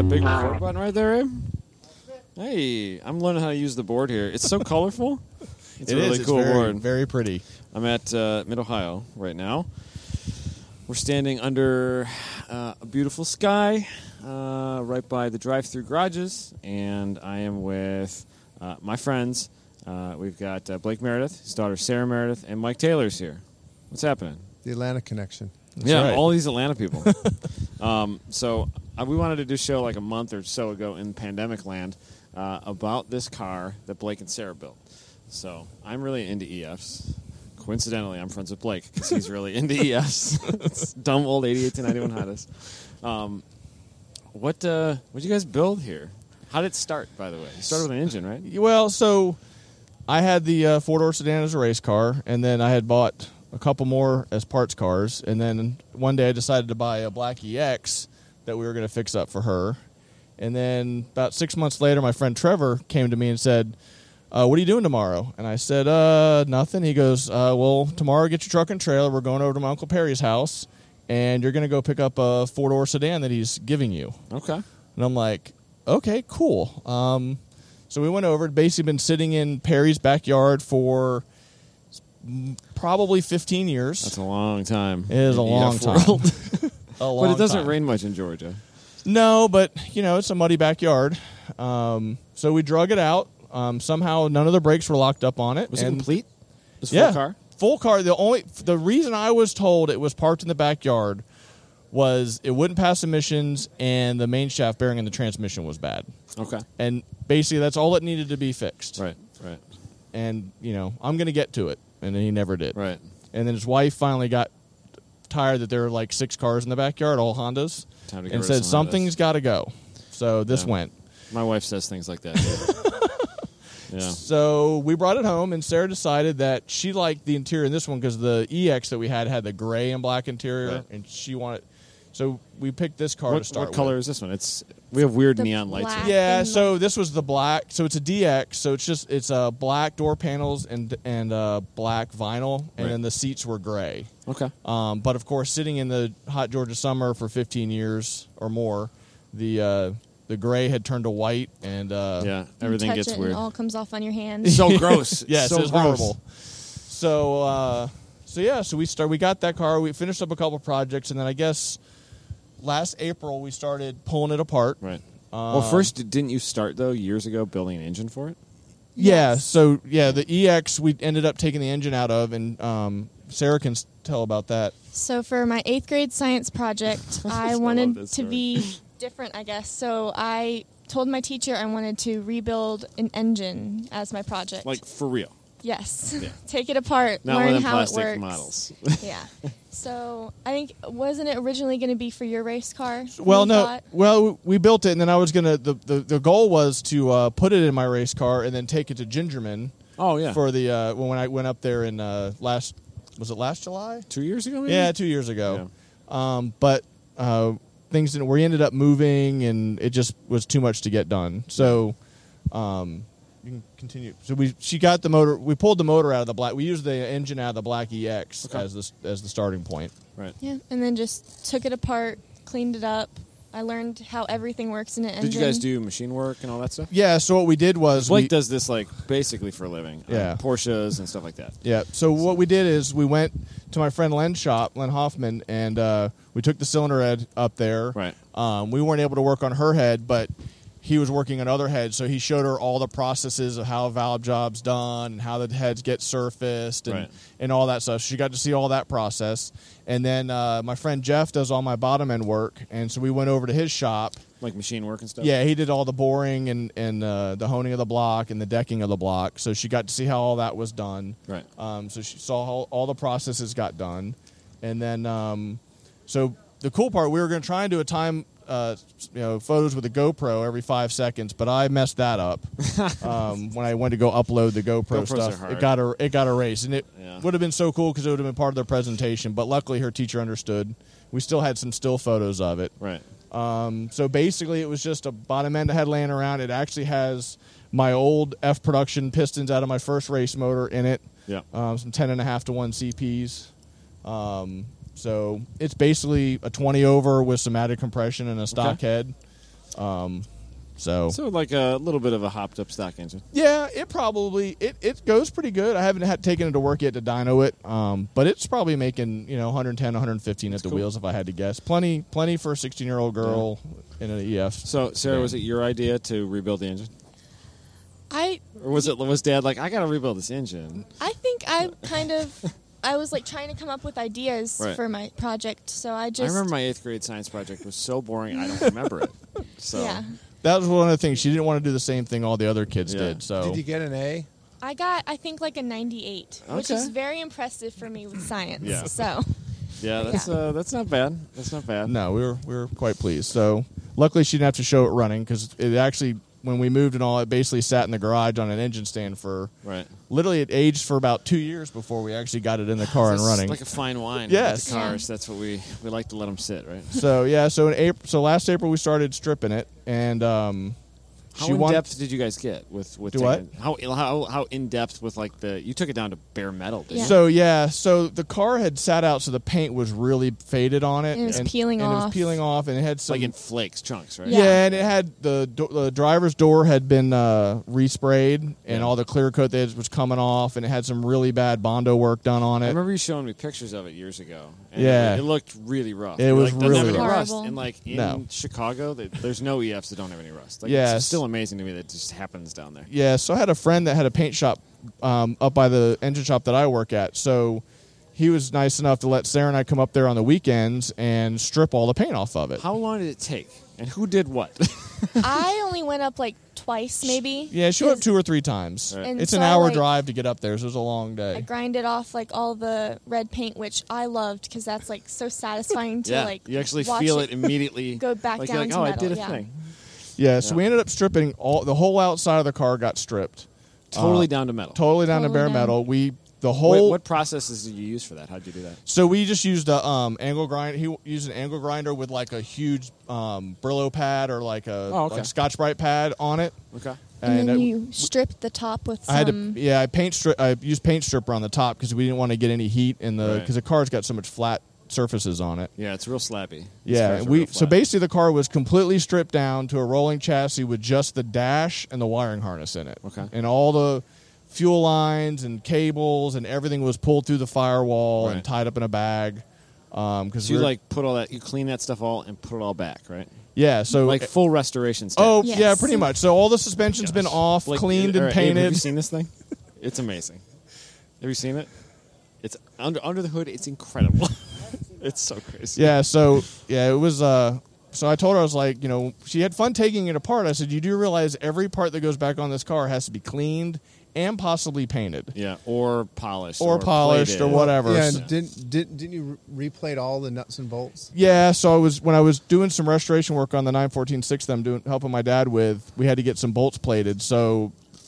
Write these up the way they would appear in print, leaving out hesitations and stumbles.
that big record button right there, Abe? Hey, I'm learning how to use the board here. It's so colorful. It's a really cool board. Very pretty. I'm at Mid-Ohio right now. We're standing under a beautiful sky right by the drive-through garages, and I am with my friends. We've got Blake Meredith, his daughter Sarah Meredith, and Mike Taylor's here. What's happening? The Atlanta connection. That's right. All these Atlanta people. So we wanted to do a show like a month or so ago in pandemic land about this car that Blake and Sarah built. So I'm really into EFs. Coincidentally, I'm friends with Blake because he's really into EFs. It's dumb old 88 to 91 Hondas. What did you guys build here? How did it start, by the way? You started with an engine, right? Well, so I had the four-door sedan as a race car, and then I had bought a couple more as parts cars, and then one day I decided to buy a black EX that we were going to fix up for her. And then about 6 months later, my friend Trevor came to me and said, what are you doing tomorrow? And I said, nothing. He goes, well, tomorrow get your truck and trailer. We're going over to my Uncle Perry's house, and you're going to go pick up a four-door sedan that he's giving you. Okay. And I'm like, okay, cool. So we went over. Basically been sitting in Perry's backyard for probably 15 years. That's a long time. It is a long time. But it doesn't rain much in Georgia. No, but, it's a muddy backyard. So we drug it out. Somehow none of the brakes were locked up on it. Was it complete? It was full car? Full car. The reason I was told it was parked in the backyard was it wouldn't pass emissions and the main shaft bearing in the transmission was bad. Okay. And basically that's all it needed to be fixed. Right. And, I'm going to get to it. And he never did. Right. And then his wife finally got tired that there were like 6 cars in the backyard, all Hondas, and said something's got to go. So this went. My wife says things like that. Yeah. So we brought it home, and Sarah decided that she liked the interior in this one because the EX that we had the gray and black interior, right. And she wanted. So we picked this car to start with. What color is this one? We have weird neon lights here. Yeah, so this was the black. So it's a DX. So it's black door panels and black vinyl, and then the seats were gray. Okay. But of course, sitting in the hot Georgia summer for 15 years or more, the gray had turned to white, and everything gets weird. And it all comes off on your hands. So gross. Yes, so it was horrible. So we got that car. We finished up a couple projects, and then I guess last April we started pulling it apart. Right. Well, first, didn't you start though years ago building an engine for it? Yeah. Yes. So the EX we ended up taking the engine out of, and Sarah can tell about that. So for my 8th grade science project, I wanted to be different, I guess. So I told my teacher I wanted to rebuild an engine as my project. Like for real? Yes. Yeah. Take it apart, Not learn one of how it plastic works. Models. Yeah. So I think, wasn't it originally going to be for your race car? Well, no. Well, we built it, and then I was going to, the goal was to put it in my race car and then take it to Gingerman. Oh, yeah. For the, when I went up there in last July? 2 years ago, maybe? Yeah, 2 years ago. Yeah. But things didn't, we ended up moving, and it just was too much to get done. So, you can continue. So she got the motor. We pulled the motor out of the black. We used the engine out of the black EX as the starting point. Right. Yeah, and then just took it apart, cleaned it up. I learned how everything works in an engine. Did you guys do machine work and all that stuff? Yeah. So what we did was Blake does this like basically for a living. Yeah. Porsches and stuff like that. Yeah. So what we did is we went to my friend Len's shop, Len Hoffman, and we took the cylinder head up there. Right. We weren't able to work on her head, but he was working on other heads, so he showed her all the processes of how a valve job's done and how the heads get surfaced and all that stuff. She got to see all that process. And then my friend Jeff does all my bottom end work, and so we went over to his shop. Like machine work and stuff? Yeah, he did all the boring and the honing of the block and the decking of the block. So she got to see how all that was done. Right. So she saw how all the processes got done. And then, so the cool part, we were going to try and do a time photos with a GoPro every 5 seconds, but I messed that up when I went to go upload the GoPro stuff. It got erased, and it would have been so cool because it would have been part of their presentation. But luckily, her teacher understood. We still had some still photos of it. Right. So basically, it was just a bottom end I had laying around. It actually has my old F production pistons out of my first race motor in it. Yeah. Some 10.5 to 1 CPs. So it's basically a 20 over with some added compression and a stock head. So like a little bit of a hopped up stock engine. yeah, it probably it goes pretty good. I haven't taken it to work yet to dyno it, but it's probably making 110, 115 at the wheels if I had to guess. Plenty for a 16-year-old girl in an EF. So Sarah, was it your idea to rebuild the engine? Or was Dad like, I got to rebuild this engine? I think I was like trying to come up with ideas for my project, so I remember my 8th grade science project was so boring I don't remember it. So yeah. That was one of the things. She didn't want to do the same thing all the other kids did. So did you get an A? I got, I think, like a 98, which is very impressive for me with science. Yeah. So yeah, that's not bad. That's not bad. No, we were quite pleased. So luckily she didn't have to show it running because it actually, when we moved and all, it basically sat in the garage on an engine stand for literally it aged for about 2 years before we actually got it in the car and running. Like a fine wine. Yes. With the cars. That's what we like to let them sit, right? So yeah, so last April we started stripping it, and how in depth did you guys get with what? How in depth with like you took it down to bare metal? Didn't you? So the car had sat out, so the paint was really faded on it, and it was peeling off. And it was peeling off, and it had some like in flakes, chunks, right? Yeah, and it had the driver's door had been resprayed, and all the clear coat that was coming off, and it had some really bad Bondo work done on it. I remember you showing me pictures of it years ago. And yeah, it looked really rough. It was really rough. rough. Rust. And like in Chicago, there's no EFs that don't have any rust. Like, it's still amazing to me that it just happens down there. Yeah, so I had a friend that had a paint shop up by the engine shop that I work at. So he was nice enough to let Sarah and I come up there on the weekends and strip all the paint off of it. How long did it take? And who did what? I only went up like twice, maybe. Yeah, she went up 2 or 3 times. Right. It's an hour drive to get up there, so it was a long day. I grinded off like all the red paint, which I loved because that's like so satisfying to like. You actually feel it immediately. Go back like, down you're like, to oh, metal. I did a thing. Yeah, so we ended up stripping the whole outside of the car got stripped. Totally down to metal. Totally down to bare metal. What processes did you use for that? How'd you do that? So we just used a angle grinder. He used an angle grinder with like a huge Brillo pad or like like Scotch-Brite pad on it. Okay. And then you stripped the top with some... I used paint stripper on the top because we didn't want to get any heat in because the car's got so much flat surfaces on it. Yeah, it's real slappy. Yeah, so basically the car was completely stripped down to a rolling chassis with just the dash and the wiring harness in it. Okay. And all the fuel lines and cables and everything was pulled through the firewall and tied up in a bag. So you put all that, you clean that stuff all and put it all back, right? Yeah, so like full restoration stuff. Oh, yes. Yeah, pretty much. So all the suspension's been off, cleaned and painted. Have you seen this thing? It's amazing. Have you seen it? It's under the hood. It's incredible. It's so crazy. Yeah. So it was. So I told her, I was like, she had fun taking it apart. I said, you do realize every part that goes back on this car has to be cleaned and possibly painted. Yeah, or polished. Or polished or whatever. Yeah, and didn't you replate all the nuts and bolts? Yeah, so when I was doing some restoration work on the 914-6 that I'm helping my dad with, we had to get some bolts plated. So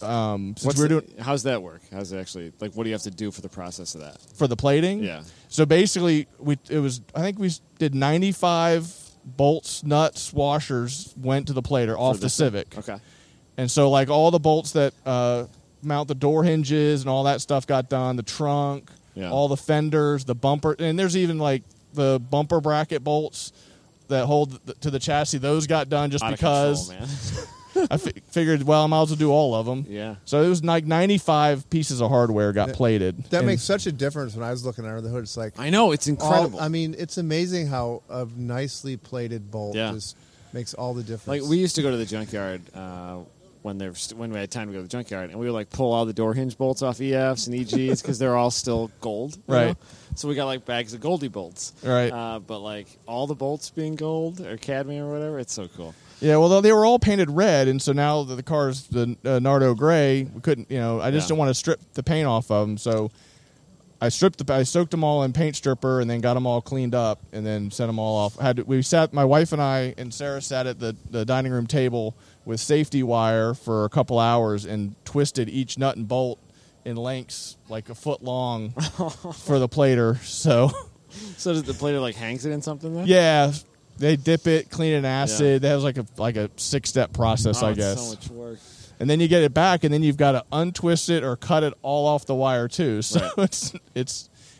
how's that work? How's it actually, what do you have to do for the process of that? For the plating? Yeah. So basically, I think we did 95 bolts, nuts, washers went to the plater off the Civic. Okay. And so all the bolts that mount the door hinges and all that stuff got done, the trunk, all the fenders, the bumper, and there's even the bumper bracket bolts that hold to the chassis. Those got done just because. Control, man. I figured, I might as well do all of them. Yeah. So it was 95 pieces of hardware got plated. That makes such a difference when I was looking under the hood. It's like, I know, it's incredible. It's amazing how a nicely plated bolt just makes all the difference. We used to go to the junkyard when we had time to go to the junkyard, and we would pull all the door hinge bolts off EFs and EGs because they're all still gold. Right. So we got bags of Goldie bolts. Right. But all the bolts being gold or cadmium or whatever, it's so cool. Yeah, well, they were all painted red, and so now that the car's the Nardo gray, we couldn't, I just didn't want to strip the paint off of them, so I soaked them all in paint stripper, and then got them all cleaned up, and then sent them all off. My wife and I and Sarah sat at the dining room table with safety wire for a couple hours and twisted each nut and bolt in lengths like a foot long for the plater. So does the plater hangs it in something then? Yeah. They dip it, clean it in acid. That was like a 6-step process, I guess. So much work. And then you get it back, and then you've got to untwist it or cut it all off the wire too. So it's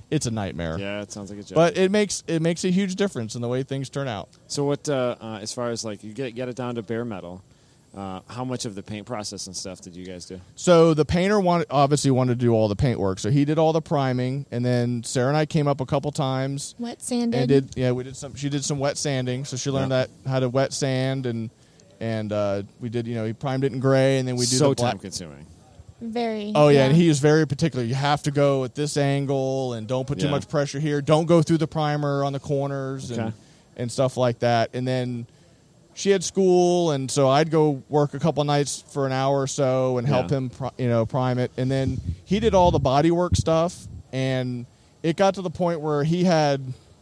it's a nightmare. Yeah, it sounds like a joke. But it makes a huge difference in the way things turn out. So what, as far as like you get it down to bare metal, how much of the paint process and stuff did you guys do? So the painter obviously wanted to do all the paint work, so he did all the priming, and then Sarah and I came up a couple times. Wet sanded. And she did some wet sanding, so she learned how to wet sand, and we did, he primed it in gray, and then we do the black. Time consuming. Very. Oh yeah, and he is very particular. You have to go at this angle, and don't put too much pressure here. Don't go through the primer on the corners and stuff like that. And then she had school, and so I'd go work a couple nights for an hour or so and help him, prime it. And then he did all the bodywork stuff, and it got to the point where he had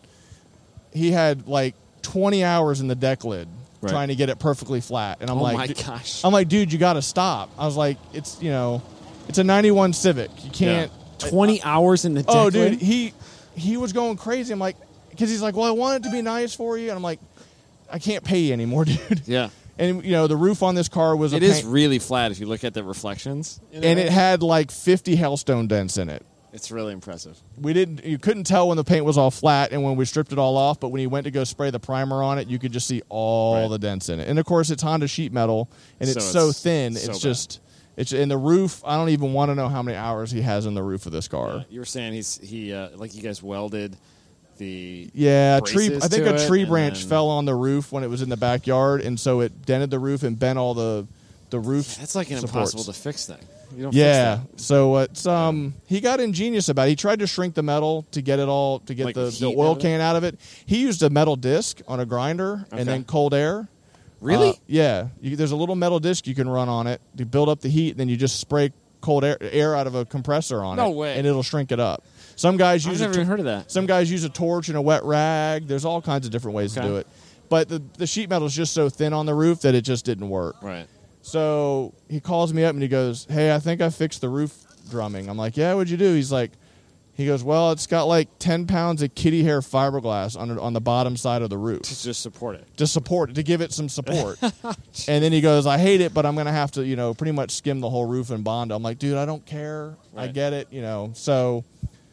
like 20 hours in the deck lid trying to get it perfectly flat. And I'm my gosh. I'm like, dude, you got to stop. I was like, it's a 91 Civic. You can't. 20 hours in the deck lid? Dude, he was going crazy. I'm like, because he's like, well, I want it to be nice for you. And I'm like, I can't pay you anymore, dude. Yeah. And, the roof on this car was It is really flat if you look at the reflections. And it had like 50 hailstone dents in it. It's really impressive. You couldn't tell when the paint was all flat and when we stripped it all off, but when you went to go spray the primer on it, you could just see all the dents in it. And of course, it's Honda sheet metal, and it's so thin. It's in the roof. I don't even want to know how many hours he has in the roof of this car. You were saying he like you guys welded the a tree branch then fell on the roof when it was in the backyard, and so it dented the roof and bent all the roof. That's like an supports. impossible to fix thing. You don't yeah, fix that. So it's he got ingenious about it. He tried to shrink the metal to get like the oil can out of it. He used a metal disc on a grinder and then cold air. Really? Yeah. There's a little metal disc you can run on it to build up the heat, and then you just spray cold air out of a compressor on it. No way. And it'll shrink it up. Some guys use I've never even heard of that. Some guys use a torch and a wet rag. There's all kinds of different ways to do it. But the sheet metal is just so thin on the roof that it just didn't work. Right. So he calls me up and he goes, "Hey, I think I fixed the roof drumming." I'm like, "Yeah, what'd you do?" He goes, "Well, it's got like 10 pounds of kitty hair fiberglass on the bottom side of the roof. To just support it. To give it some support." And then he goes, "I hate it, but I'm going to have to, pretty much skim the whole roof and bond it." I'm like, "Dude, I don't care. Right. I get it, So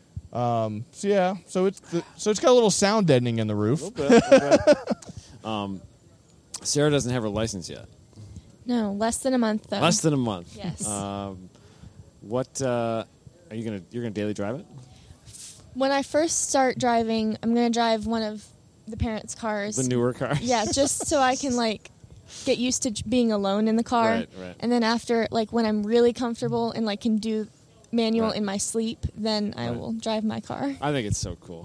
yeah. So it's got a little sound deadening in the roof. A little bit. Sarah doesn't have her license yet. No, less than a month though. Less than a month. Yes. What are you're gonna daily drive it? When I first start driving, I'm gonna drive one of the parents' cars. The newer cars. Yeah, just so I can get used to being alone in the car. Right. And then after when I'm really comfortable and can do manual in my sleep, then I will drive my car. I think it's so cool.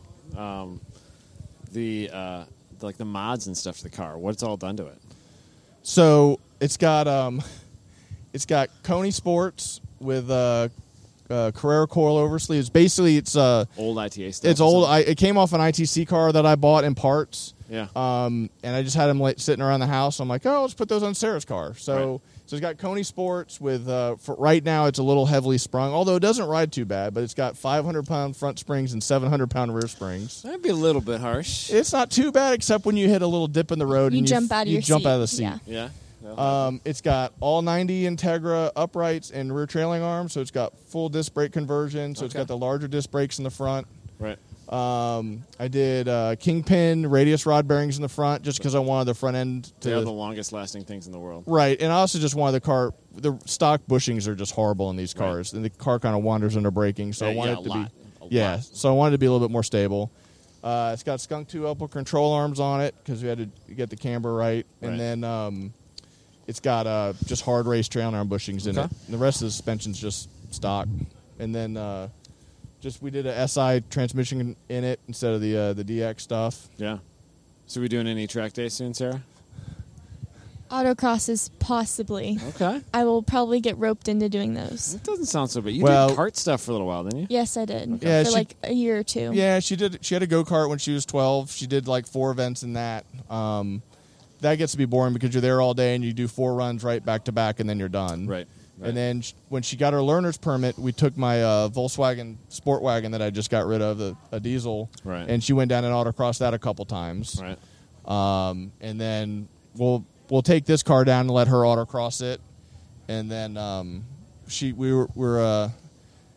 The mods and stuff to the car. What's all done to it? So it's got Coney Sports with Carrera coilover sleeves. Basically, it's old ITA stuff. It's old. It came off an ITC car that I bought in parts. Yeah. And I just had them sitting around the house. I'm like, oh, let's put those on Sarah's car. So it's got Coney Sports with. For right now, it's a little heavily sprung, although it doesn't ride too bad. But it's got 500-pound front springs and 700-pound rear springs. That'd be a little bit harsh. It's not too bad, except when you hit a little dip in the road and you jump out of the seat. Yeah. It's got all 90 Integra uprights and rear trailing arms, so it's got full disc brake conversion. So it's got the larger disc brakes in the front. Right. I did Kingpin radius rod bearings in the front just because I wanted the front end to. They're the longest lasting things in the world. Right, and I also just wanted the stock bushings are just horrible in these cars, and the car kind of wanders under braking. So I wanted it to be so I wanted it to be a little bit more stable. It's got Skunk 2 upper control arms on it because we had to get the camber right, and then it's got just hard race trailing arm bushings in it. And the rest of the suspension's just stock, and then. We did a SI transmission in it instead of the DX stuff. Yeah. So we doing any track days soon, Sarah? Autocrosses, possibly. Okay. I will probably get roped into doing those. It doesn't sound so bad. You did kart stuff for a little while, didn't you? Yes, I did. Okay. Yeah, for a year or two. Yeah, she did. She had a go-kart when she was 12. She did 4 events in that. That gets to be boring because you're there all day and you do 4 runs right back to back and then you're done. Right. And then when she got her learner's permit, we took my Volkswagen Sport Wagon that I just got rid of, a diesel, and she went down and autocrossed that a couple times. Right. And then we'll take this car down and let her autocross it, and then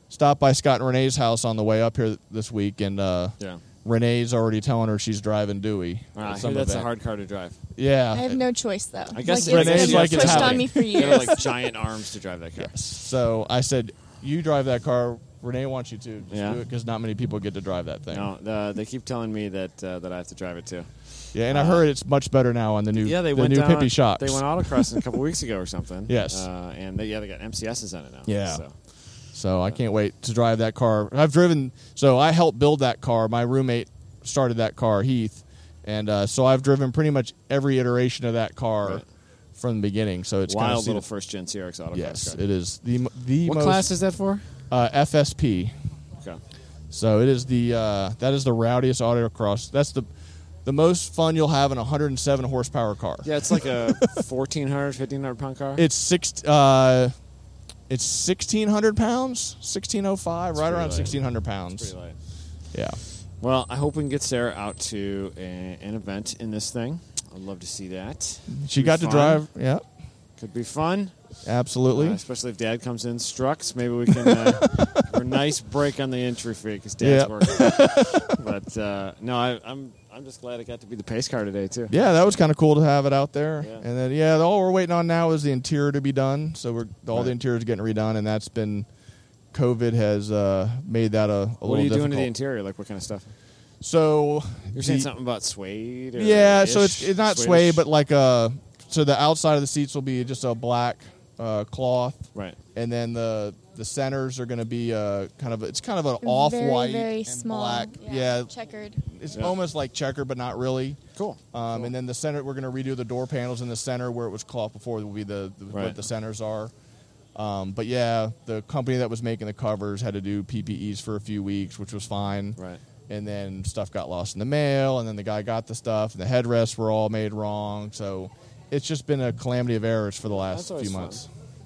stopped by Scott and Renee's house on the way up here this week, and Renee's already telling her she's driving Dewey. I hear that's a hard car to drive. Yeah. I have no choice, though. I guess Renee's like it's pushed on me for years. You have like giant arms to drive that car. Yes. So I said, you drive that car. Renee wants you to. Just do it because not many people get to drive that thing. No, they keep telling me that I have to drive it too. Yeah, and I heard it's much better now on the new they the went new down, Pippy shocks. They went autocrossing a couple weeks ago or something. Yes. And they got MCSs on it now. Yeah. So I can't wait to drive that car. So I helped build that car. My roommate started that car, Heath, and so I've driven pretty much every iteration of that car from the beginning. So it's wild kind of little first gen CRX autocross. Yes, car. it is the what most, class is that for? FSP. Okay. So it is that is the rowdiest autocross. That's the most fun you'll have in a 107 horsepower car. Yeah, it's like a 1,400, 1,500 pound car. It's 1,600 pounds, 1,605, right around 1,600 pounds. It's pretty light. Yeah. Well, I hope we can get Sarah out to an event in this thing. I'd love to see that. She got to drive. Yeah. Could be fun. Absolutely. Especially if Dad comes in Strux. Maybe we can a nice break on the entry fee because Dad's working. But no, I'm just glad it got to be the pace car today too. Yeah, that was kind of cool to have it out there. Yeah. And then all we're waiting on now is the interior to be done. So all the interior is getting redone, and that's been COVID has made that a little difficult. What are you doing to the interior? Like what kind of stuff? So you're saying something about suede? Or so it's not suede, but like so the outside of the seats will be just a black cloth, right? And then the centers are going to be kind of an off-white very and small, black. Checkered. It's almost like checkered, but not really. Cool. And then the center, we're going to redo the door panels in the center where it was cloth before. Will be what the centers are. But the company that was making the covers had to do PPEs for a few weeks, which was fine. Right. And then stuff got lost in the mail, and then the guy got the stuff, and the headrests were all made wrong. So it's just been a calamity of errors for the last few months.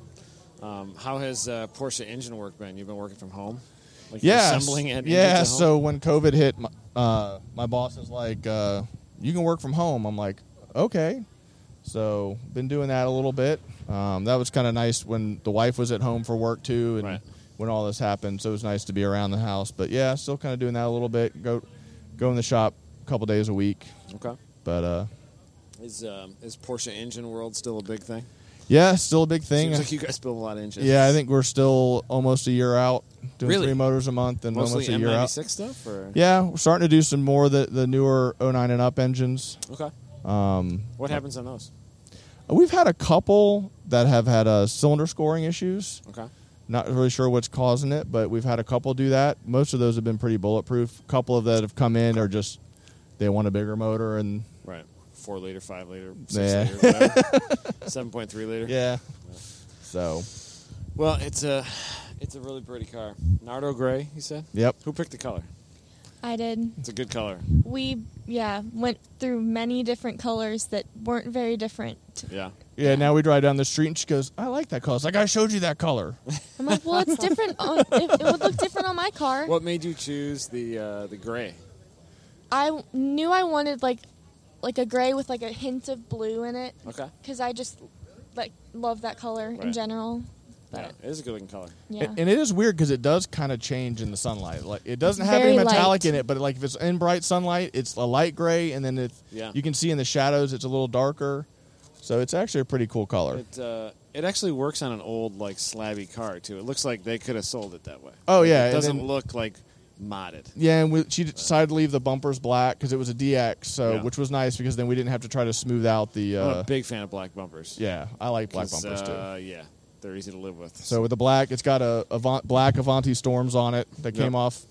How has Porsche engine work been? You've been working from home? Like assembling it? Yeah, so when COVID hit, my boss is like, you can work from home. I'm like, okay. So been doing that a little bit. That was kind of nice when the wife was at home for work too, and when all this happened. So it was nice to be around the house. But yeah, still kind of doing that a little bit. Go in the shop a couple days a week. Okay. But is Porsche engine world still a big thing? Yeah, still a big thing. Seems like you guys build a lot of engines. Yeah, I think we're still almost a year out, doing 3 motors a month and mostly almost a year out. M96 stuff? Or? Yeah, we're starting to do some more of the newer 09 and up engines. Okay. What happens on those? We've had a couple that have had cylinder scoring issues. Okay. Not really sure what's causing it, but we've had a couple do that. Most of those have been pretty bulletproof. A couple of that have come in are just they want a bigger motor and 4 liter, 5 liter, 6 Yeah. liter, whatever. 7.3 liter. Yeah. So. Well, it's a really pretty car. Nardo gray, you said? Yep. Who picked the color? I did. It's a good color. We went through many different colors that weren't very different. Yeah, now we drive down the street and she goes, I like that color. It's like, I showed you that color. I'm like, well, it's different. It would look different on my car. What made you choose the gray? I knew I wanted like a gray with like a hint of blue in it. Okay. Because I just love that color in general. But it is a good looking color. Yeah. And it is weird because it does kind of change in the sunlight. Like it doesn't have Very any metallic light. in it, but like if it's in bright sunlight, it's a light gray, and then you can see in the shadows it's a little darker. So it's actually a pretty cool color. It actually works on an old slabby car too. It looks like they could have sold it that way. Oh yeah, it doesn't look like modded. Yeah, and she decided to leave the bumpers black because it was a DX, which was nice because then we didn't have to try to smooth out the. I'm a big fan of black bumpers. Yeah, I like black bumpers too. Yeah, they're easy to live with. So with the black, it's got a black Avanti Storms on it that came off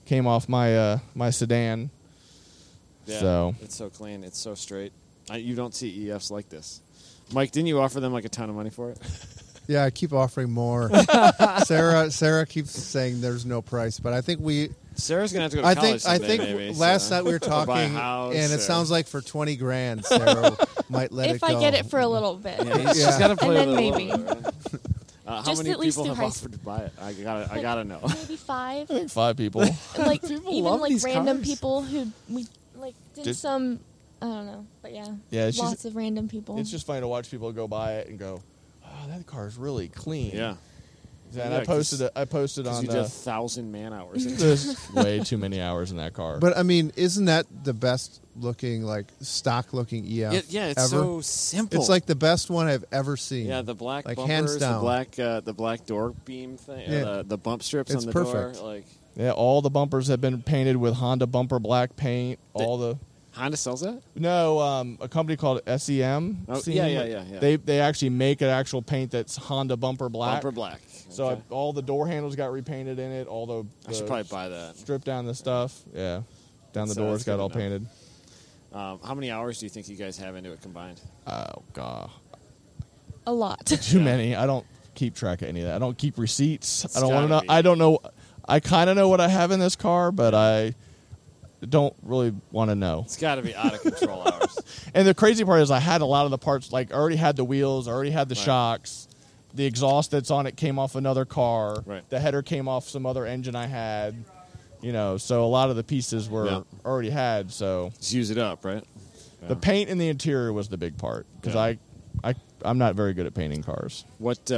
my my sedan. Yeah, so it's so clean, it's so straight. You don't see EFs like this. Mike, didn't you offer them a ton of money for it? Yeah, I keep offering more. Sarah keeps saying there's no price, but I think Sarah's gonna have to go to college someday, I think maybe, last night we were talking, and it sounds like for $20,000, Sarah might let it go. If I get it for a little bit. She's got to play and with then it maybe. a little bit, right? How Just many at least people through have high offered to buy it? I gotta know. Maybe 5. I think 5 people. Even love these random cars. people who we did Just- some. I don't know, but Yeah, lots of random people. It's just funny to watch people go by it and go, "Oh, that car is really clean." Yeah. And Yeah, I posted on you did 1,000 man hours. there's way too many hours in that car. But I mean, isn't that the best looking, like stock looking EF? Yeah, it's ever? so simple. It's like the best one I've ever seen. Yeah, the black like bumpers, hands down. the black door beam thing, Yeah. the bump strips It's on the perfect. door. Like yeah, all the bumpers have been painted with Honda bumper black paint. Honda sells that. A company called SEM. Oh, yeah. They actually make an actual paint that's Honda bumper black. Bumper black. So Okay. all the door handles got repainted in it. All I should probably buy that. strip down the stuff. Yeah, down the So doors that's got good all to know. painted. How many hours do you think you guys have into it combined? Oh god, A lot. too Yeah. many. I don't keep track of any of that. I don't keep receipts. It's I don't want to know. gotta be. I don't know. I kind of know what I have in this car, but I don't really want to know. It's got to be out of control hours. And the crazy part is I had a lot of the parts, like I already had the wheels, I already had the Right. shocks. The exhaust that's on it came off another car. Right. The header came off some other engine I had. So a lot of the pieces were Yeah. already had. So Just use it up, right? the paint in the interior was the big part because Yeah. I'm not very good at painting cars. What's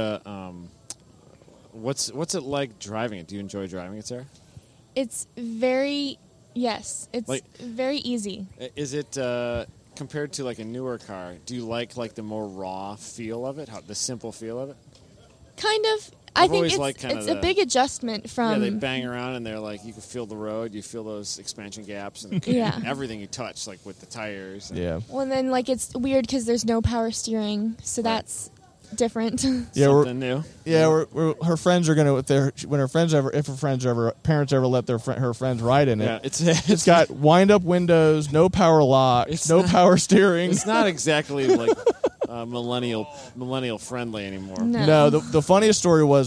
it like driving it? Do you enjoy driving it, Sarah? It's very it's Like- very easy. Is it compared to like a newer car? Do you like the more raw feel of it? The simple feel of it? Kind of. I've I think always it's liked kinda it's the- a big adjustment Yeah, from they bang around and they're like you can feel the road, you feel those expansion gaps and Yeah. everything you touch, like with the tires. And Yeah. Well, then it's weird because there's no power steering, so Right. that's different. Yeah, we're- something new. Yeah, her friends are gonna if her parents ever let her friends ride in it. Yeah, it's It's got wind-up windows, no power locks, It's no not- power steering. It's not exactly like millennial friendly anymore. No. No, the funniest story was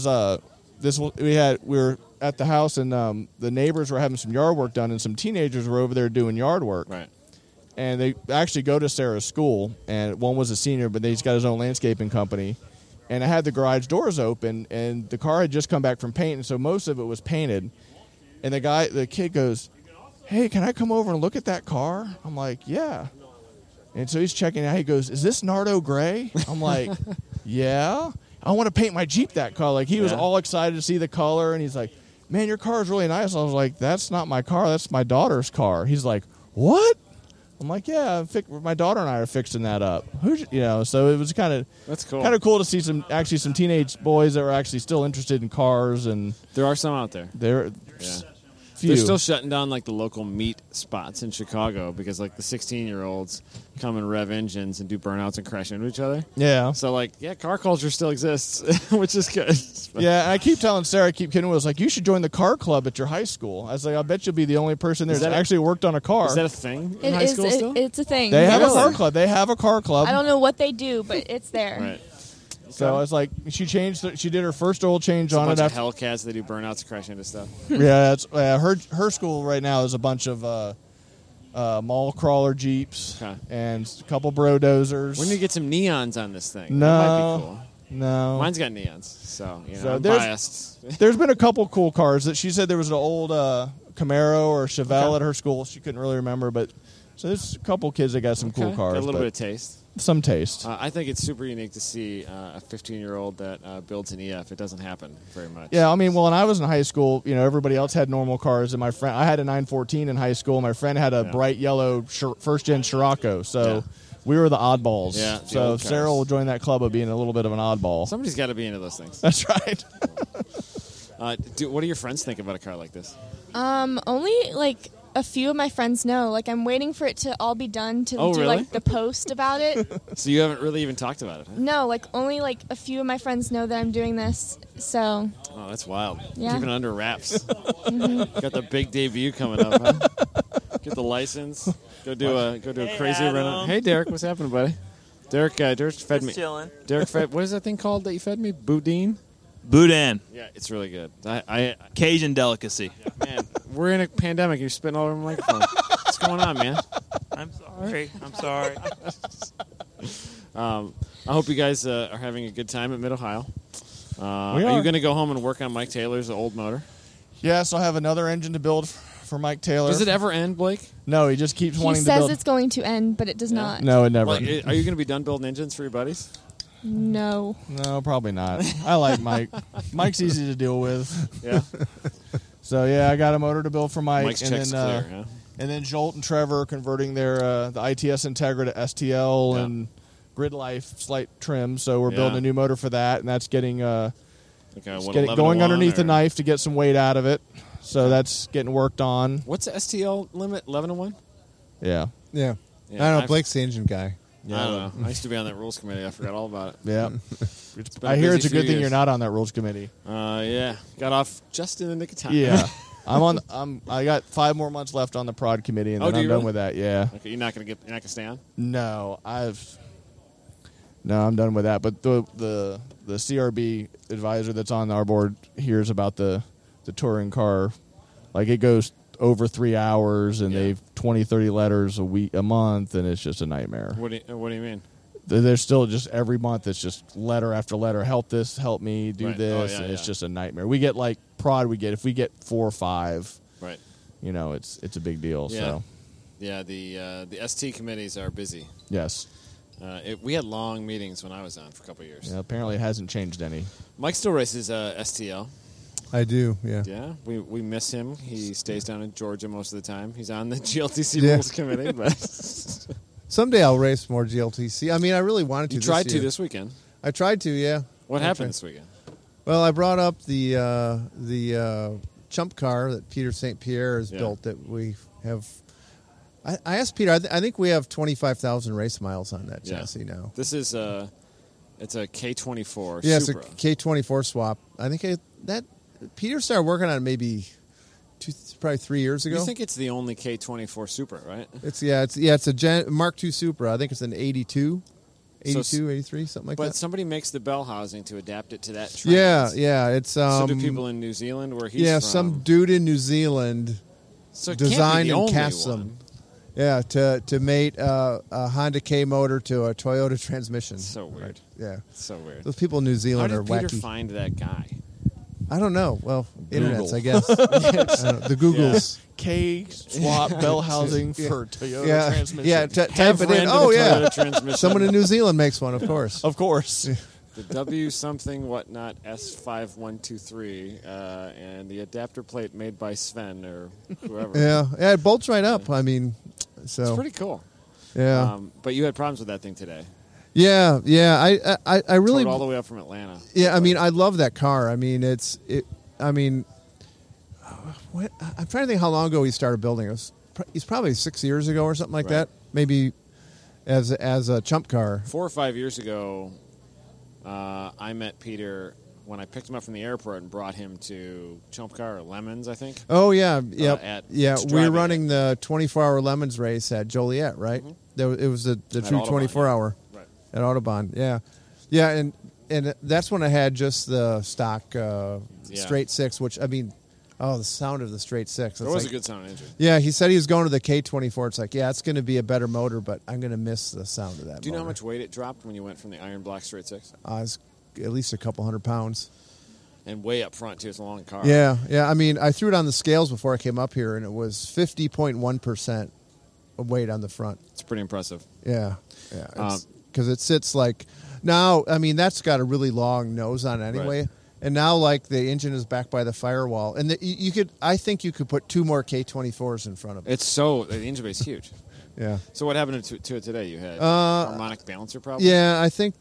we were at the house and the neighbors were having some yard work done and some teenagers were over there doing yard work. Right. And they actually go to Sarah's school, and one was a senior, but he's got his own landscaping company. And I had the garage doors open, and the car had just come back from paint, and so most of it was painted. And the kid goes, "Hey, can I come over and look at that car?" I'm like, "Yeah." And so he's checking it out. He goes, "Is this Nardo gray?" I'm like, "Yeah. I want to paint my Jeep that color." Like he was Yeah. all excited to see the color, and he's like, "Man, your car is really nice." I was like, "That's not my car. That's my daughter's car." He's like, "What?" I'm like, "Yeah, my daughter and I are fixing that up." So it was kind That's cool. of cool to see some teenage boys that were actually still interested in cars, and There are some out there. they're Yeah. few. They're still shutting down like the local meat spots in Chicago because like the 16-year-olds come and rev engines and do burnouts and crash into each other. yeah. So like, yeah, car culture still exists, which is good. Yeah, and I keep telling Sarah, I keep kidding, was like, you should join the car club at your high school. I was like, I bet you'll be the only person there Is that's that a- actually worked on a car. Is that a thing in It high is. school still? It's a thing. They have a Really? car club. They have a car club. I don't know what they do, but it's there. Right. So I was like, she did her first oil change It's a on bunch it of after. Hellcats that do burnouts and crash into stuff. Yeah, it's her school right now is a bunch of mall crawler Jeeps Okay. and a couple Brodozers. When do you get some neons on this thing? No. That might be cool. No. Mine's got neons, so So I'm there's- biased. There's been a couple cool cars that she said there was an old Camaro or Chevelle Okay. at her school. She couldn't really remember, but so there's a couple kids that got some cool Okay. cars. Got a little but bit of taste. some taste. I think it's super unique to see a 15-year-old that builds an EF. It doesn't happen very much. Yeah, I mean, well, when I was in high school, everybody else had normal cars, and I had a 914 in high school. My friend had a Yeah. bright yellow first-gen Scirocco, so Yeah. we were the oddballs. Yeah, the so old Sarah cars. will join that club of being a little bit of an oddball. Somebody's got to be into those things. That's right. What do your friends think about a car like this? Only like a few of my friends know. Like I'm waiting for it to all be done to Oh, do really? like the post about it. So you haven't really even talked about it, huh? No, like only like a few of my friends know that I'm doing this. So Oh, that's wild. Yeah. Keeping it under wraps. Got the big debut coming up, huh? Get the license. Go do a crazy Adam. run. Hey, Derek, what's happening, buddy? Derek fed Just me. chilling. Derek fed. What is that thing called that you fed me? Boudin. Boudin, Yeah, it's really good. I Cajun delicacy. man, we're in a pandemic. You're spitting all over my microphone. What's going on, man? I'm sorry. I hope you guys are having a good time at Mid Ohio. We Are are. you going to go home and work on Mike Taylor's old motor? Yes, I'll have another engine to build for Mike Taylor. Does it ever end, Blake? No, he just keeps he wanting to says build. it's going to end, but it does Yeah. not. No, it never. Like, are you going to be done building engines for your buddies? No. No, probably not. I like Mike. Mike's easy to deal with. Yeah. So yeah, I got a motor to build for Mike, Mike's check's clear, huh? and then Jolt and Trevor converting their the ITS Integra to STL Yeah. and Grid Life slight trim. So we're Yeah. building a new motor for that, and that's getting Okay, what, getting 11 going to 1, underneath the or- knife to get some weight out of it. So that's getting worked on. What's the STL limit? 11 to 1? Yeah. Yeah. Yeah, I don't know. I've- Blake's the engine guy. I don't know. I used to be on that rules committee. I forgot all about it. Yeah. been I a hear busy it's a few good thing years. you're not on that rules committee. Yeah. Got off just in the nick of time. Yeah. I got 5 more months left on the prod committee, and Oh, then do I'm you done really? with that. Yeah. Okay, you're not gonna stay on? No, I'm done with that. But the CRB advisor that's on our board hears about the touring car. Like, it goes over 3 hours, and Yeah. they've 20, 30 letters a month, and it's just a nightmare. What do you mean? There's still just every month it's just letter after letter. Help this, help me, do Right. this, Oh, yeah, and it's yeah. just a nightmare. We get like prod. If we get 4 or 5, Right. it's a big deal. Yeah. So Yeah. The ST committees are busy. yes, We had long meetings when I was on for a couple of years. yeah, apparently it hasn't changed any. Mike still races STL. I do. Yeah. Yeah, we miss him. He stays down in Georgia most of the time. He's on the GLTC Yeah. rules committee, but Someday I'll race more GLTC. I mean, I really wanted to. you tried to year. this weekend. I tried to. Yeah. What I happened tried. this weekend? Well, I brought up the chump car that Peter St. Pierre has Yeah. built that we have. I asked Peter. I think we have 25,000 race miles on that Yeah. chassis now. This is it's a K24 Yeah, it's a Supra. K24 swap. I think that Peter started working on it maybe probably 3 years ago. You think it's the only K24 Supra, right? It's a Mark II Supra. I think it's an 82, 83, something like But that. somebody makes the bell housing to adapt it to that trend. Yeah. It's So do people in New Zealand where he's yeah, from? some dude in New Zealand So it can't be designed the and only cast one. them. Yeah, to mate a Honda K motor to a Toyota transmission. So weird. Yeah, So weird. those people in New How Zealand did are Peter wacky. find that guy? I don't know. Well, internets, I Google. guess. I don't know. The Googles. K swap bell housing for Toyota Yeah, transmission. yeah. Type Have it in. ran to Oh the yeah, Toyota transmission. someone in New Zealand makes one, of course. Of course. The W something whatnot S5123 and the adapter plate made by Sven or whoever. Yeah, it bolts right up. I mean, It's so pretty cool. yeah, But you had problems with that thing today. yeah. I really, Towed all the way up from Atlanta. yeah. I mean, I love that car. I mean, I mean, I'm trying to think how long ago he started building it. He's probably 6 years ago or something like Right. that. Maybe as a chump car. 4 or 5 years ago, I met Peter when I picked him up from the airport and brought him to Chump Car or Lemons, I think. Oh yeah, yep, at yeah. We Striving were running the 24-hour Lemons race at Joliet, right? It was the true Audubon, 24-hour Right. at Audubon. Yeah, yeah, and that's when I had just the stock straight six, which I mean, the sound of the straight six. It it's was like- a good sound engine. Yeah, he said he was going to the K24. It's like, yeah, it's going to be a better motor, but I'm going to miss the sound of that. Do you know how motor. much weight it dropped when you went from the Iron Black Straight Six? It's at least a couple 100 pounds. And way up front, too. It's a long car. Yeah. I mean, I threw it on the scales before I came up here, and it was 50.1% of weight on the front. It's pretty impressive. Yeah. Because it sits like now. I mean, that's got a really long nose on it anyway. Right. And now, like the engine is back by the firewall, and you could. I think you could put 2 more K24s in front of it. The engine bay is huge. Yeah. So what happened to it today? You had harmonic balancer problem? Yeah, I think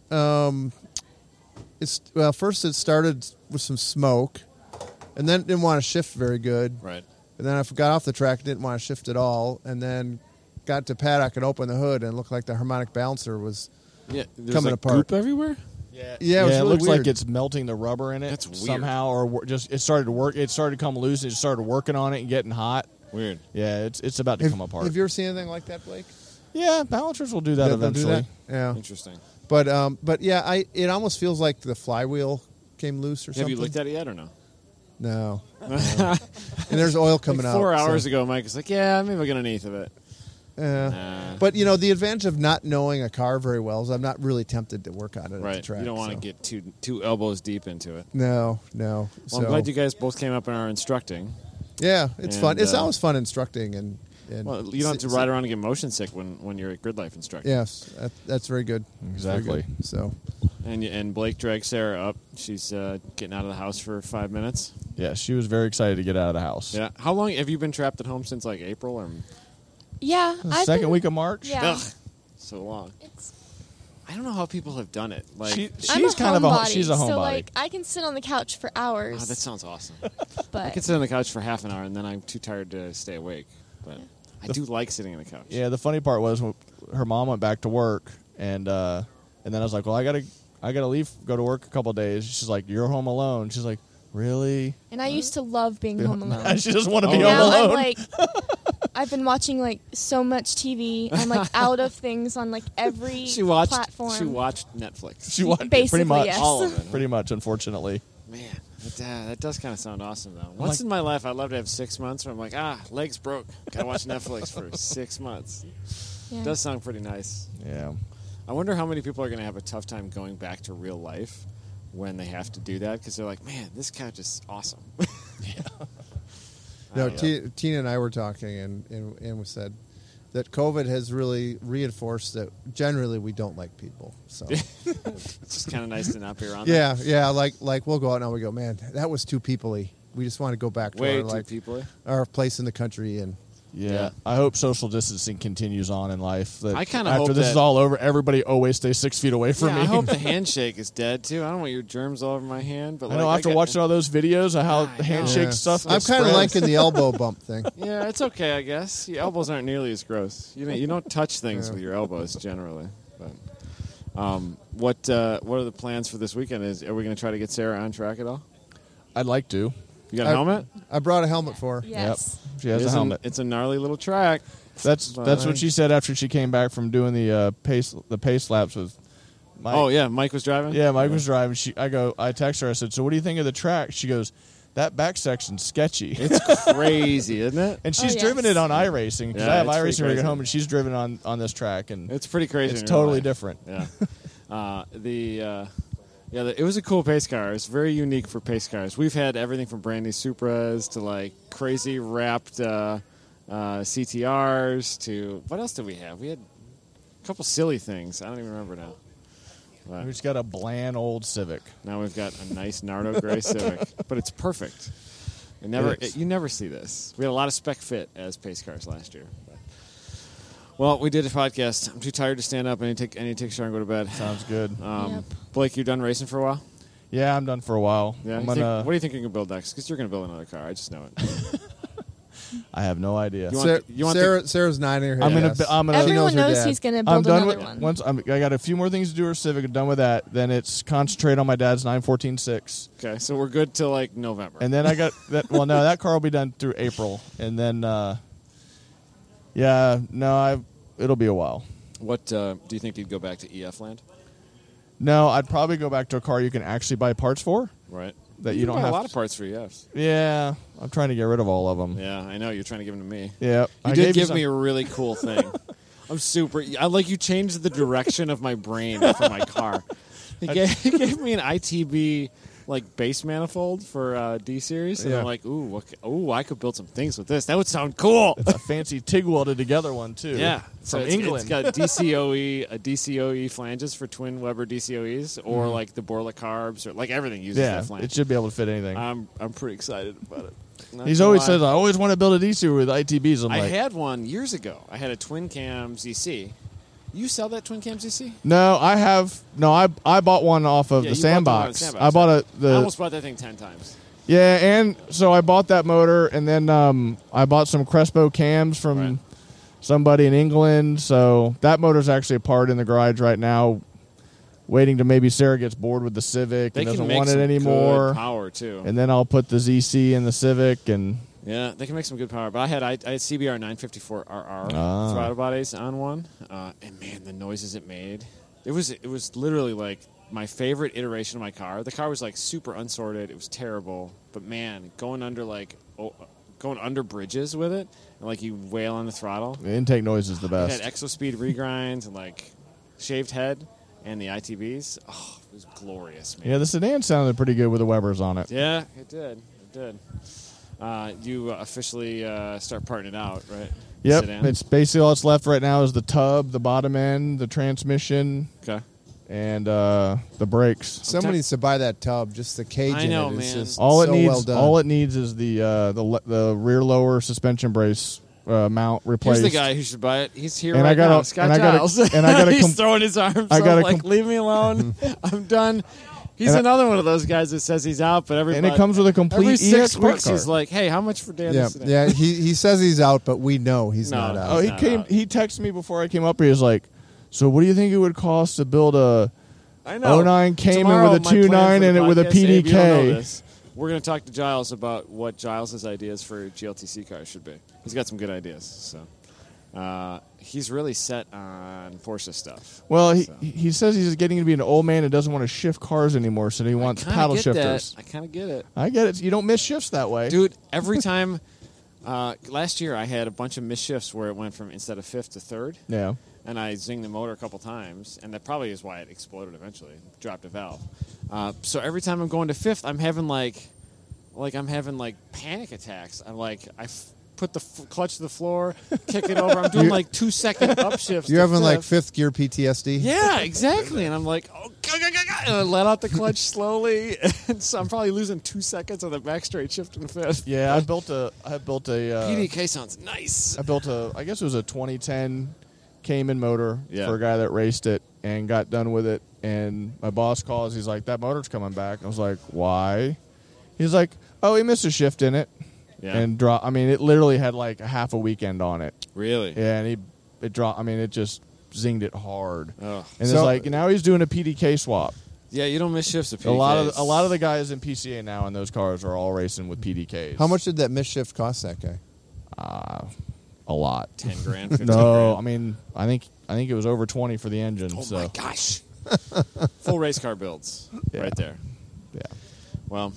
first it started with some smoke, and then it didn't want to shift very good. Right. And then I got off the track, didn't want to shift at all, and then got to paddock and opened the hood, and it looked like the harmonic balancer was. Yeah. There's Coming like apart. goop everywhere? Yeah, it was really looks weird. like it's melting the rubber in it That's weird. somehow, or just it started to work. It started to come loose. And it started working on it and getting hot. Weird. Yeah, it's about to come apart. Have you ever seen anything like that, Blake? Yeah, balancers will do that They'll do eventually. that? Yeah, Interesting. but yeah, it almost feels like the flywheel came loose or Have something. you looked at it yet or no? No. And there's oil coming Like out. 4 hours so- ago, Mike was like, yeah, maybe I'll get underneath of it. Nah. But the advantage of not knowing a car very well is I'm not really tempted to work on it at the Right. track. You don't want to so. get two elbows deep into it. No. Well, I'm glad you guys both came up and are instructing. Yeah, it's And, fun. It's always fun instructing, and Well, you don't have to ride around and get motion sick when you're a grid life instructor. Yes, that's very good. Exactly. Very good. So, And Blake dragged Sarah up. She's getting out of the house for 5 minutes. Yeah, she was very excited to get out of the house. Yeah. How long have you been trapped at home since like April or Yeah. Second week of March. Yeah. Ugh, so long? It's, I don't know how people have done it. Like, I'm She's a kind of homebody, she's a homebody. so like I can sit on the couch for hours. oh, that sounds awesome. but I can sit on the couch for half an hour and then I'm too tired to stay awake. But I do like sitting on the couch. Yeah, the funny part was when her mom went back to work, and then I was like, "Well, I gotta leave, go to work a couple of days." She's like, "You're home alone." She's like, "Really?" and I used to love being home alone. She doesn't want to Oh, be yeah. home Now alone. I'm like, I've been watching like so much TV. I'm like out of things on like every She watched Netflix. She watched Basically, pretty much, yes. All of it. pretty much. Unfortunately, Man, that does kind of sound awesome, though. Once in my life, I'd love to have 6 months where I'm like, legs broke. Gotta watch Netflix for 6 months. Yeah. Does sound pretty nice. yeah. I wonder how many people are going to have a tough time going back to real life when they have to do that because they're like, man, this couch is awesome. no, Yeah. Tina and I were talking, and we said that COVID has really reinforced that generally we don't like people. So It's just kind of nice to not be around them. yeah, like we'll go out and we go, man, that was too people-y. We just want to go back to Way our too people. our place in the country and. Yeah, I hope social distancing continues on in life. That I kinda after hope this that- is all over, everybody always stay 6 feet away from Yeah, me. I hope the handshake is dead, too. I don't want your germs all over my hand. But I know after watching all those videos of how the handshake stuff I'm gets kind of spread. liking the elbow bump thing. Yeah, it's okay, I guess. Your elbows aren't nearly as gross. You don't touch things with your elbows generally. But what are the plans for this weekend? Are we going to try to get Sarah on track at all? I'd like to. You got a helmet? I brought a helmet for her. Yes. Yep, she has a helmet. It's a gnarly little track. That's what she said after she came back from doing the pace laps with Mike. Oh yeah, Mike was driving. Yeah, Mike was driving. I text her. I said, "So what do you think of the track?" She goes, "That back section's sketchy." It's crazy, isn't it? And she's yes. driven it on iRacing because Yeah, I have it's pretty iRacing when I get crazy. home, and she's driven on this track, and It's pretty crazy. it's in real totally life. different. Yeah. It was a cool pace car. It was very unique for pace cars. We've had everything from brand new Supras to like crazy wrapped CTRs to what else did we have? We had a couple silly things. I don't even remember now. But We just got a bland old Civic. now we've got a nice Nardo gray Civic, but it's perfect. You never see this. We had a lot of spec fit as pace cars last year. But. Well, we did a podcast. I'm too tired to stand up. I need to take a shower and go to bed. Sounds good. Yep. Blake, you done racing for a while? Yeah, I'm done for a while. Yeah. I'm What gonna. do you think you can build next? Because you're going to build another car. I just know it. I have no idea. You want Sarah's nodding her head. I'm gonna. yes. I'm gonna. She Everyone knows her knows dad. he's going to I'm build done another with one. I got a few more things to do with Civic. I'm done with that. Then it's concentrate on my dad's 914.6, Okay, so we're good till like November. and then I got that. Well, no, that car will be done through April, and then it'll be a while. What do you think you'd go back to EF land? No, I'd probably go back to a car you can actually buy parts for. Right. That you don't buy have a lot to- of parts for EFs. Yeah, I'm trying to get rid of all of them. Yeah, I know. You're trying to give them to me. Yeah, You did give me a really cool thing. I like you changed the direction of my brain for my car. He gave me an ITB like base manifold for D series, and Yeah. I'm like, ooh, I could build some things with this. That would sound cool. It's a fancy TIG welded together one too. Yeah, from it's England. got DCOE flanges for twin Weber DCOEs, or like the Borla carbs, or like everything uses yeah, that flange. it should be able to fit anything. I'm pretty excited about it. Not He's gonna always lie. says, "I always want to build a DC with ITBs." I'm I like, had one years ago. I had a twin cam ZC. You sell that twin cam ZC? no, I have no. I bought one off of Yeah, the you bought the one on sandbox. Sandbox, I bought I almost bought that thing 10 times. yeah, and so I bought that motor, and then I bought some Crespo cams from Right. somebody in England. So that motor's actually a part in the garage right now, waiting to maybe Sarah gets bored with the Civic They and can doesn't make want some it anymore. good power too. And then I'll put the ZC in the Civic, and Yeah, they can make some good power. But I had CBR 954 RR Ah. throttle bodies on one, and man, the noises it made. It was literally like my favorite iteration of my car. The car was like super unsorted. It was terrible, but man, going under bridges with it, and like you wail on the throttle. the intake noise is the It best. had exo-speed regrinds and like shaved head and the ITBs. Oh, it was glorious, man. Yeah, the sedan sounded pretty good with the Webers on it. Yeah, it did. It did. you officially start parting it out, right? Yep. Sedan? It's basically all that's left right now is the tub, the bottom end, the transmission, Okay. and the brakes. Someone needs to buy that tub. Just the cage I in know, it is man. just All it so needs, well done. all it needs is the rear lower suspension brace mount replaced. Here's the guy who should buy it. He's here And right I gotta- now. Scott and I gotta- Giles. and I gotta He's throwing his arms I up gotta like, leave me alone. I'm done. He's And I- another one of those guys that says he's out, but everybody. and it comes with a complete every 6 EX weeks, car. he's like, hey, how much for Dan? Yeah, today? yeah. He says he's out, but we know he's No. not out. Oh, he not came. out. He texted me before I came up here. He's like, "So, what do you think it would cost to build a I know. 09 Cayman Tomorrow, with a my plan 2.9 for and the it with a podcast, Abe, you don't know PDK?" this. We're going to talk to Giles about what Giles' ideas for GLTC cars should be. He's got some good ideas. So he's really set on Porsche stuff. Well, So. he says he's getting to be an old man and doesn't want to shift cars anymore, so he wants Kinda paddle get shifters. that. I kind of get it. I get it. You don't miss shifts that way. Dude, every time last year I had a bunch of misshifts where it went from instead of 5th to 3rd, Yeah. and I zinged the motor a couple times, and that probably is why it exploded eventually, dropped a valve. So every time I'm going to 5th, I'm having like panic attacks. I'm like put the clutch to the floor, kick it over. I'm doing like 2-second upshifts. You're to having like 5th. 5th gear PTSD. Yeah, exactly. And I'm like, oh, and I let out the clutch slowly, and so I'm probably losing 2 seconds on the back straight shift in 5th. Yeah, I built a PDK sounds nice. I guess it was a 2010 Cayman motor Yeah. for a guy that raced it and got done with it. And my boss calls. He's like, "That motor's coming back." I was like, "Why?" He's like, "Oh, he missed a shift in it." Yeah. And it literally had like a half a weekend on it. Really? Yeah, and it dropped. It just zinged it hard. Oh. And So- it's like now he's doing a PDK swap. Yeah, you don't miss shifts of PDKs. A lot of the guys in PCA now in those cars are all racing with PDKs. How much did that mischief cost that guy? A lot. 10 grand, 15 No, grand. I think it was over 20 for the engine. Oh so my gosh. Full race car builds Yeah. right there. yeah. Well,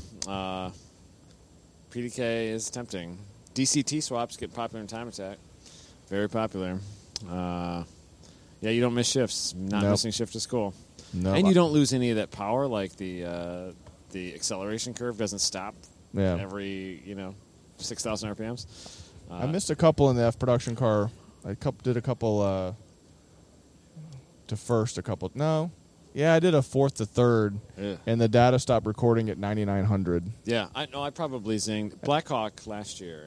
PDK is tempting. DCT swaps get popular in Time Attack. Very popular. Yeah, you don't miss shifts. Not Nope. missing shift is cool. No, And you don't lose any of that power, like the acceleration curve doesn't stop Yeah. every 6,000 RPMs. I missed a couple in the F production car. I did a couple to first. A couple. No. Yeah, I did a 4th to 3rd, Yeah. and the data stopped recording at 9,900. Yeah, I probably zinged Blackhawk last year.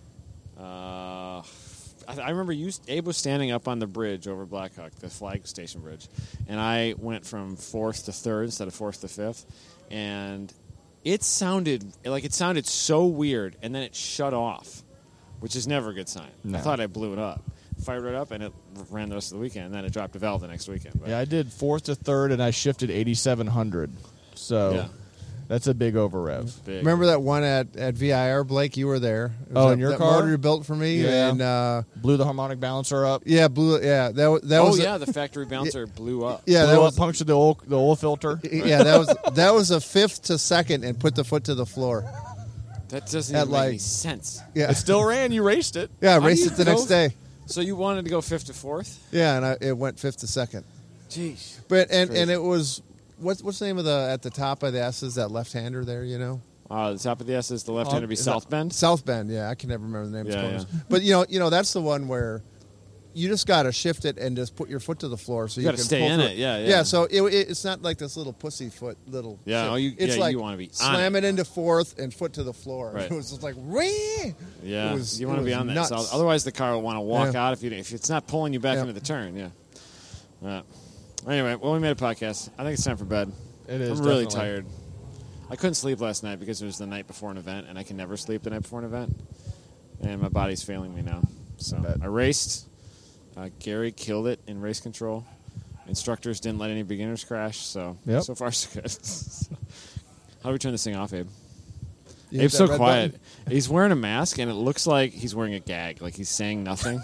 I remember Abe was standing up on the bridge over Blackhawk, the flag station bridge, and I went from 4th to 3rd instead of 4th to 5th, and it sounded so weird, and then it shut off, which is never a good sign. No. I thought I blew it up. Fired it up, and it ran the rest of the weekend, and then it dropped a valve the next weekend. But Yeah, I did 4th to 3rd, and I shifted 8,700. So Yeah. that's a big over rev. big. Remember that one at VIR, Blake? You were there. It was Oh, that- in your that car? motor you built for me. Yeah. And Blew the harmonic balancer up. blew. Yeah, that was. Oh a- yeah, the factory bouncer blew up. yeah, Blew that up, was. punctured the oil filter. Yeah, that was a 5th to 2nd and put the foot to the floor. That doesn't At even make like- any sense. Yeah, It still ran. You raced it. yeah. I How do raced you it the go- next day. So you wanted to go 5th to 4th? Yeah, and it went 5th to 2nd. Jeez. But and Crazy. it was what's the name of at the top of the S is that left-hander there? You know, The top of the S is the left hand to be is South Bend. South Bend. Yeah, I can never remember the name of Yeah, the corners. yeah. But you know that's the one where you just got to shift it and just put your foot to the floor so You you gotta can stay pull in through it, yeah, yeah. Yeah, so it's not like this little pussy foot little. Yeah, shift. oh, you- it's yeah, like you wanna be on slam it. it into 4th and foot to the floor. Right. It was just like whee! Yeah, It you want to was be on that. nuts. So otherwise, the car will want to walk Yeah. out if it's not pulling you back Yeah. into the turn. Yeah. Anyway, well, we made a podcast. I think it's time for bed. It is, I'm really definitely. tired. I couldn't sleep last night because it was the night before an event, and I can never sleep the night before an event, and my body's failing me now. So bet. I raced. Gary killed it in race control. Instructors didn't let any beginners crash, so Yep. so far so good. How do we turn this thing off, Abe? You hit Abe's that so red quiet. button? He's wearing a mask, and it looks like he's wearing a gag, like he's saying nothing.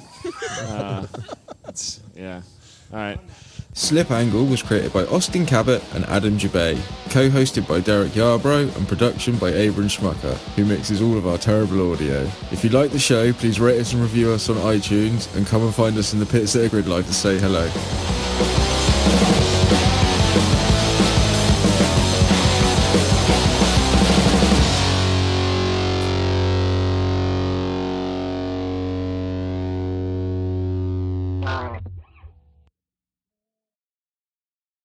Yeah. All right. Slip Angle was created by Austin Cabot and Adam Jabay, co-hosted by Derek Yarbrough and production by Abram Schmucker, who mixes all of our terrible audio. If you like the show, please rate us and review us on iTunes and come and find us in the pits at a Grid Life to say hello.